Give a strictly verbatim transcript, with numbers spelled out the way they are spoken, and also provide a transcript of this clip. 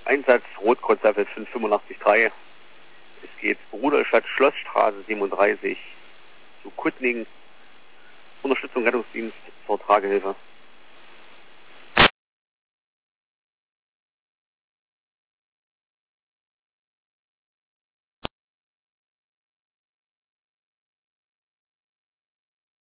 Einsatz Rotkreuz fünf fünf acht fünf drei. Es geht Bruderstadt Schlossstraße siebenunddreißig zu Kuttning. Unterstützung Rettungsdienst zur Tragehilfe.